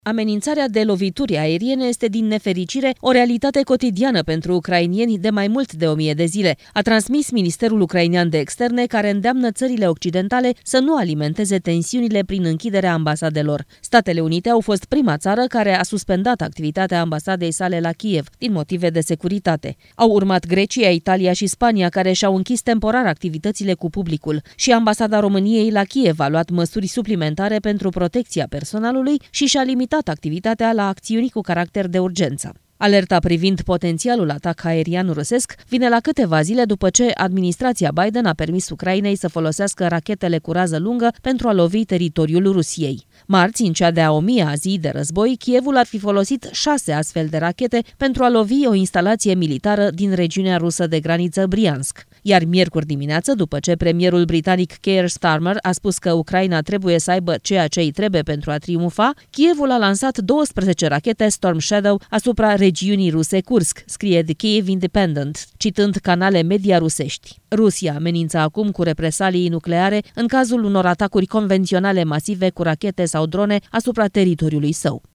Amenințarea de lovituri aeriene este din nefericire o realitate cotidiană pentru ucrainieni de mai mult de 1000 de zile, a transmis Ministerul Ucrainean de Externe, care îndeamnă țările occidentale să nu alimenteze tensiunile prin închiderea ambasadelor. Statele Unite au fost prima țară care a suspendat activitatea ambasadei sale la Kiev din motive de securitate. Au urmat Grecia, Italia și Spania, care și-au închis temporar activitățile cu publicul, și ambasada României la Kiev a luat măsuri suplimentare pentru protecția personalului și și-a limitat activitatea la acțiuni cu caracter de urgență. Alerta privind potențialul atac aerian rusesc vine la câteva zile după ce administrația Biden a permis Ucrainei să folosească rachetele cu rază lungă pentru a lovi teritoriul Rusiei. Marți, în cea de-a 1000-a zi de război, Kievul ar fi folosit 6 astfel de rachete pentru a lovi o instalație militară din regiunea rusă de graniță Briansk. Iar miercuri dimineață, după ce premierul britanic Keir Starmer a spus că Ucraina trebuie să aibă ceea ce îi trebuie pentru a triumfa, Kievul a lansat 12 rachete Storm Shadow asupra regiunii ruse Kursk, scrie The Kyiv Independent, citând canale media rusești. Rusia amenință acum cu represalii nucleare în cazul unor atacuri convenționale masive cu rachete sau drone asupra teritoriului său.